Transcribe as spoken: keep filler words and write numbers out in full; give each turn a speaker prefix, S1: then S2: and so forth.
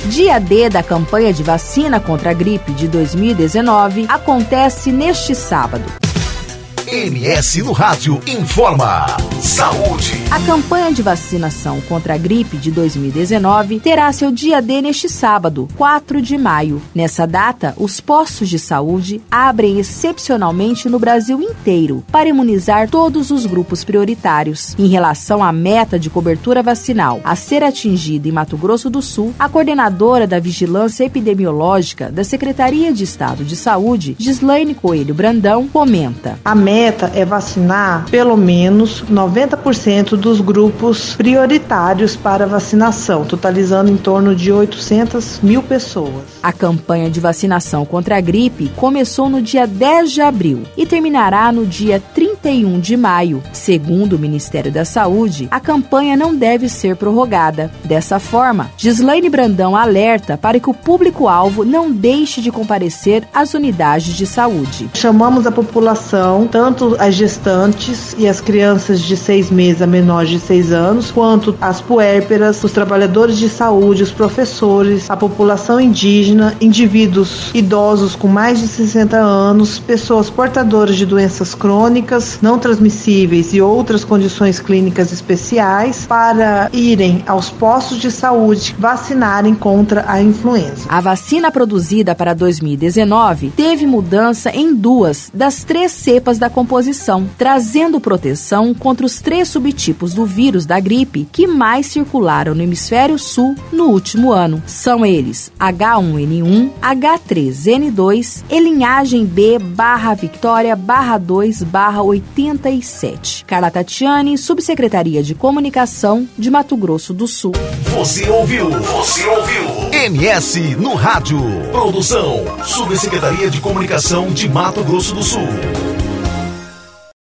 S1: Dia D da campanha de vacina contra a gripe de dois mil e dezenove acontece neste sábado.
S2: M S no Rádio informa. Saúde.
S1: A campanha de vacinação contra a gripe de dois mil e dezenove terá seu dia D neste sábado, quatro de maio. Nessa data, os postos de saúde abrem excepcionalmente no Brasil inteiro para imunizar todos os grupos prioritários. Em relação à meta de cobertura vacinal a ser atingida em Mato Grosso do Sul, a coordenadora da Vigilância Epidemiológica da Secretaria de Estado de Saúde, Gislaine Coelho Brandão, comenta:
S3: A meta é vacinar pelo menos noventa por cento dos grupos prioritários para vacinação, totalizando em torno de oitocentas mil pessoas.
S1: A campanha de vacinação contra a gripe começou no dia dez de abril e terminará no dia trinta e um de maio. Segundo o Ministério da Saúde, a campanha não deve ser prorrogada. Dessa forma, Gislaine Brandão alerta para que o público-alvo não deixe de comparecer às unidades de saúde.
S3: Chamamos a população, tanto as gestantes e as crianças de seis meses a menores de seis anos, quanto as puérperas, os trabalhadores de saúde, os professores, a população indígena, indivíduos idosos com mais de sessenta anos, pessoas portadoras de doenças crônicas, não transmissíveis e outras condições clínicas especiais, para irem aos postos de saúde vacinarem contra a influenza.
S1: A vacina produzida para dois mil e dezenove teve mudança em duas das três cepas da composição, trazendo proteção contra os três subtipos do vírus da gripe que mais circularam no hemisfério sul no último ano. São eles H um N um, H três N dois e linhagem B barra Victoria barra dois barra oitenta e sete. Carla Tatiani, Subsecretaria de Comunicação de Mato Grosso do Sul.
S2: Você ouviu? Você ouviu? M S no Rádio. Produção, Subsecretaria de Comunicação de Mato Grosso do Sul.